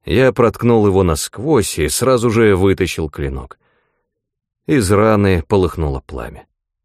Я проткнул его насквозь и сразу же вытащил клинок. Из раны полыхнуло пламя.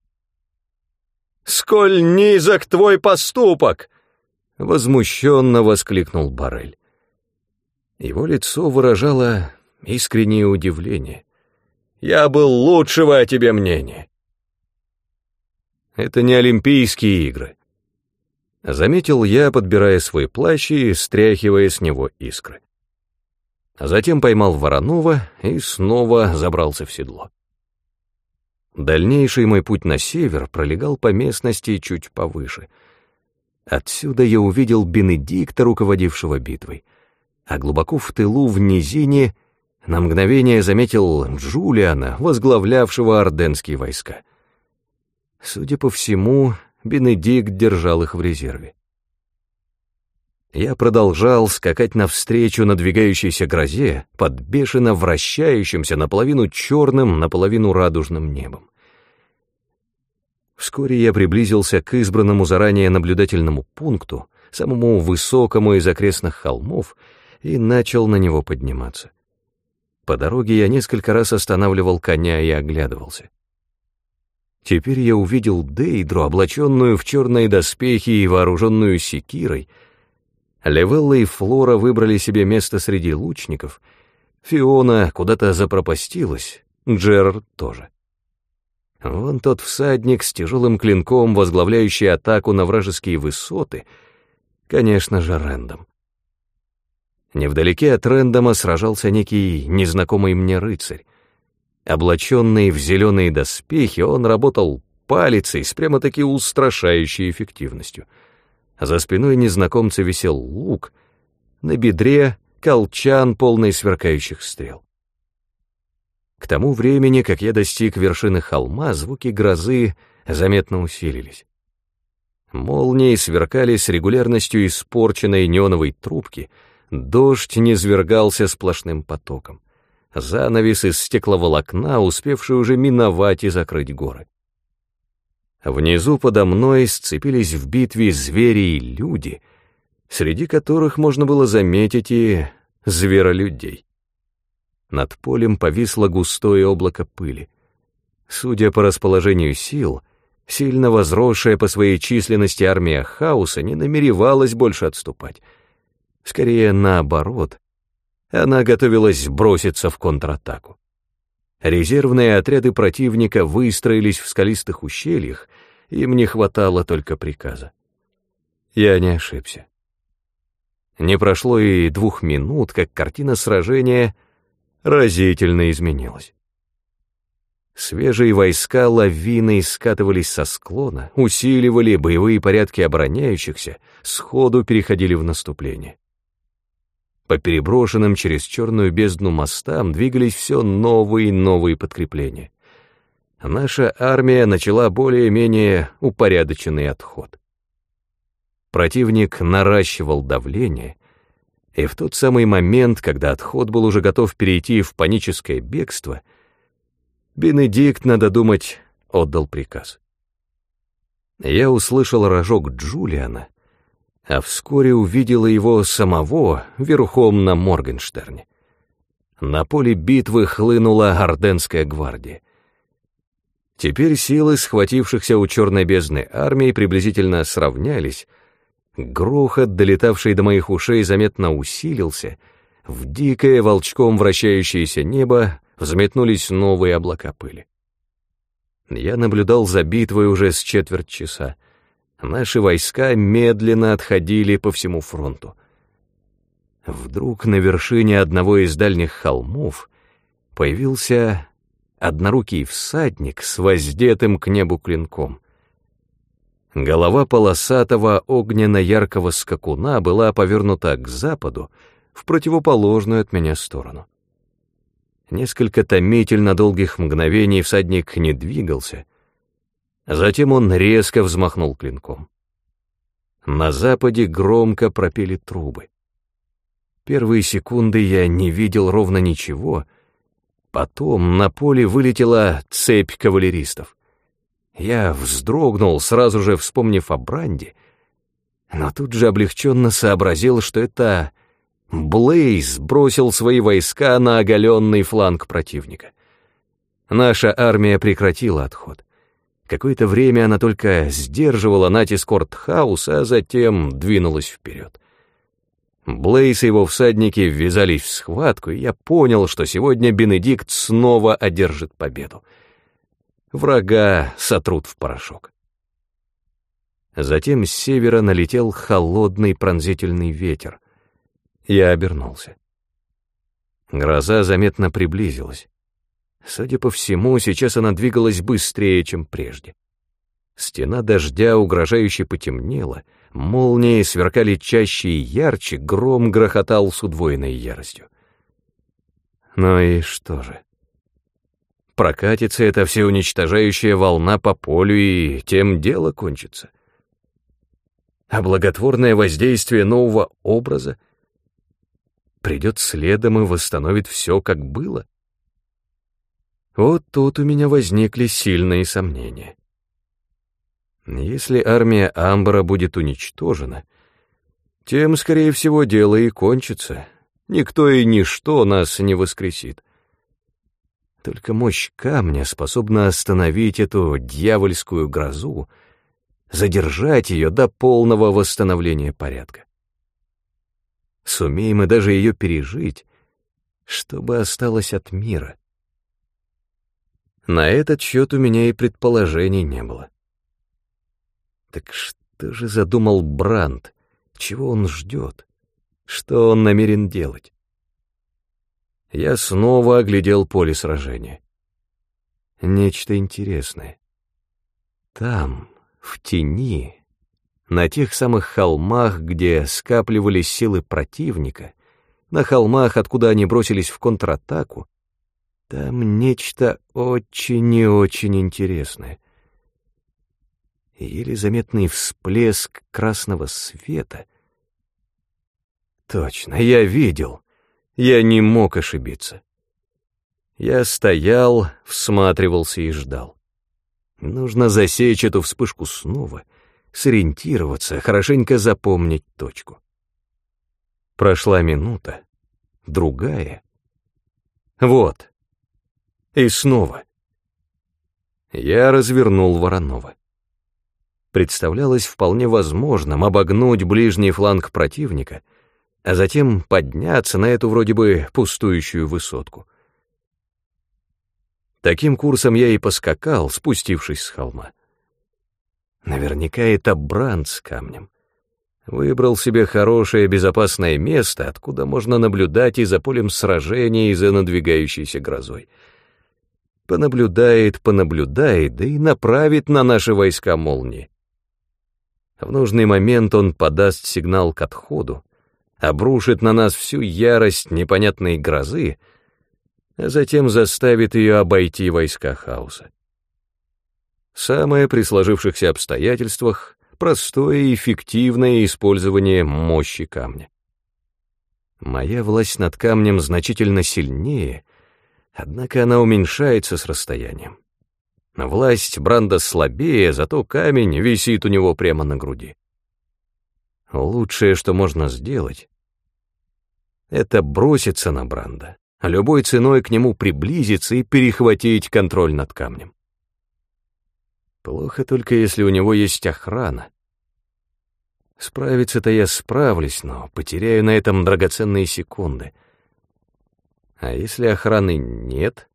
«Сколь низок твой поступок!» — возмущенно воскликнул Боррель. Его лицо выражало искреннее удивление. «Я был лучшего о тебе мнения». «Это не Олимпийские игры», — заметил я, подбирая свой плащ и стряхивая с него искры. Затем поймал Воронова и снова забрался в седло. Дальнейший мой путь на север пролегал по местности чуть повыше. Отсюда я увидел Бенедикта, руководившего битвой, а глубоко в тылу, в низине, на мгновение заметил Джулиана, возглавлявшего орденские войска. Судя по всему, Бенедикт держал их в резерве. Я продолжал скакать навстречу надвигающейся грозе под бешено вращающимся наполовину черным, наполовину радужным небом. Вскоре я приблизился к избранному заранее наблюдательному пункту, самому высокому из окрестных холмов, и начал на него подниматься. По дороге я несколько раз останавливал коня и оглядывался. Теперь я увидел Дейдру, облаченную в черные доспехи и вооруженную секирой. Левелла и Флора выбрали себе место среди лучников, Фиона куда-то запропастилась, Джерард тоже. Вон тот всадник с тяжелым клинком, возглавляющий атаку на вражеские высоты, конечно же, Рэндом. Невдалеке от Рэндома сражался некий незнакомый мне рыцарь. Облаченный в зеленые доспехи, он работал палицей с прямо-таки устрашающей эффективностью. За спиной незнакомца висел лук, на бедре колчан, полный сверкающих стрел. К тому времени, как я достиг вершины холма, звуки грозы заметно усилились. Молнии сверкали с регулярностью испорченной неоновой трубки, дождь низвергался сплошным потоком. Занавес из стекловолокна, успевший уже миновать и закрыть горы. Внизу подо мной сцепились в битве звери и люди, среди которых можно было заметить и зверолюдей. Над полем повисло густое облако пыли. Судя по расположению сил, сильно возросшая по своей численности армия хаоса не намеревалась больше отступать. Скорее, наоборот, она готовилась броситься в контратаку. Резервные отряды противника выстроились в скалистых ущельях, им не хватало только приказа. Я не ошибся. Не прошло и 2 минут, как картина сражения разительно изменилась. Свежие войска лавиной скатывались со склона, усиливали боевые порядки обороняющихся, сходу переходили в наступление. По переброшенным через черную бездну мостам двигались все новые и новые подкрепления. Наша армия начала более-менее упорядоченный отход. Противник наращивал давление, и в тот самый момент, когда отход был уже готов перейти в паническое бегство, Бенедикт, надо думать, отдал приказ. Я услышал рожок Джулиана, а вскоре увидела его самого верхом на Моргенштерне. На поле битвы хлынула Орденская гвардия. Теперь силы схватившихся у черной бездны армии приблизительно сравнялись. Грохот, долетавший до моих ушей, заметно усилился. В дикое волчком вращающееся небо взметнулись новые облака пыли. Я наблюдал за битвой уже с 1/4 часа. Наши войска медленно отходили по всему фронту. Вдруг на вершине одного из дальних холмов появился однорукий всадник с воздетым к небу клинком. Голова полосатого огненно-яркого скакуна была повернута к западу, в противоположную от меня сторону. Несколько томительно долгих мгновений всадник не двигался, затем он резко взмахнул клинком. На западе громко пропели трубы. Первые секунды я не видел ровно ничего, потом на поле вылетела цепь кавалеристов. Я вздрогнул, сразу же вспомнив о Бранде, но тут же облегченно сообразил, что это Блейз бросил свои войска на оголенный фланг противника. Наша армия прекратила отход. Какое-то время она только сдерживала натиск Кортхауса, а затем двинулась вперед. Блейз и его всадники ввязались в схватку, и я понял, что сегодня Бенедикт снова одержит победу. Врага сотрут в порошок. Затем с севера налетел холодный пронзительный ветер. Я обернулся. Гроза заметно приблизилась. Судя по всему, сейчас она двигалась быстрее, чем прежде. Стена дождя угрожающе потемнела, молнии сверкали чаще и ярче, гром грохотал с удвоенной яростью. Ну и что же? Прокатится эта всеуничтожающая волна по полю, и тем дело кончится. А благотворное воздействие нового образа придет следом и восстановит все, как было? Вот тут у меня возникли сильные сомнения. Если армия Амбара будет уничтожена, тем, скорее всего, дело и кончится. Никто и ничто нас не воскресит. Только мощь камня способна остановить эту дьявольскую грозу, задержать ее до полного восстановления порядка. Сумеем мы даже ее пережить, чтобы осталось от мира. На этот счет у меня и предположений не было. Так что же задумал Брандт? Чего он ждет? Что он намерен делать? Я снова оглядел поле сражения. Нечто интересное. Там, в тени, на тех самых холмах, где скапливались силы противника, на холмах, откуда они бросились в контратаку, там нечто очень и очень интересное. Еле заметный всплеск красного света. Точно, я видел. Я не мог ошибиться. Я стоял, всматривался и ждал. Нужно засечь эту вспышку снова, сориентироваться, хорошенько запомнить точку. Прошла минута, другая. Вот. И снова. Я развернул Воронова. Представлялось вполне возможным обогнуть ближний фланг противника, а затем подняться на эту вроде бы пустующую высотку. Таким курсом я и поскакал, спустившись с холма. Наверняка это Брандт с камнем. Выбрал себе хорошее безопасное место, откуда можно наблюдать и за полем сражения, и за надвигающейся грозой. Понаблюдает, да и направит на наши войска молнии. В нужный момент он подаст сигнал к отходу, обрушит на нас всю ярость непонятной грозы, а затем заставит ее обойти войска хаоса. Самое при сложившихся обстоятельствах простое и эффективное использование мощи камня. Моя власть над камнем значительно сильнее, однако она уменьшается с расстоянием. Власть Брандта слабее, зато камень висит у него прямо на груди. Лучшее, что можно сделать, это броситься на Брандта, любой ценой к нему приблизиться и перехватить контроль над камнем. Плохо только, если у него есть охрана. Справиться-то я справлюсь, но потеряю на этом драгоценные секунды. А если охраны нет?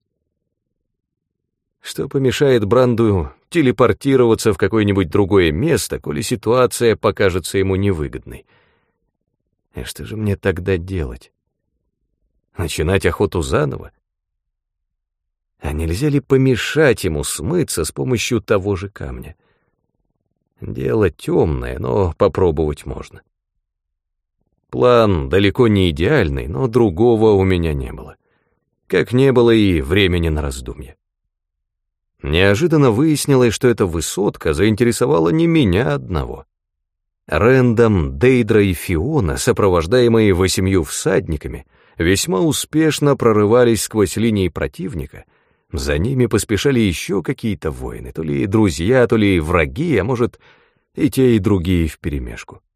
Что помешает Брандту телепортироваться в какое-нибудь другое место, коли ситуация покажется ему невыгодной? И что же мне тогда делать? Начинать охоту заново? А нельзя ли помешать ему смыться с помощью того же камня? Дело темное, но попробовать можно. План далеко не идеальный, но другого у меня не было. Как не было и времени на раздумье. Неожиданно выяснилось, что эта высотка заинтересовала не меня одного. Рэндом, Дейдра и Фиона, сопровождаемые 8 всадниками, весьма успешно прорывались сквозь линии противника. За ними поспешали еще какие-то воины, то ли друзья, то ли враги, а может, и те, и другие вперемешку.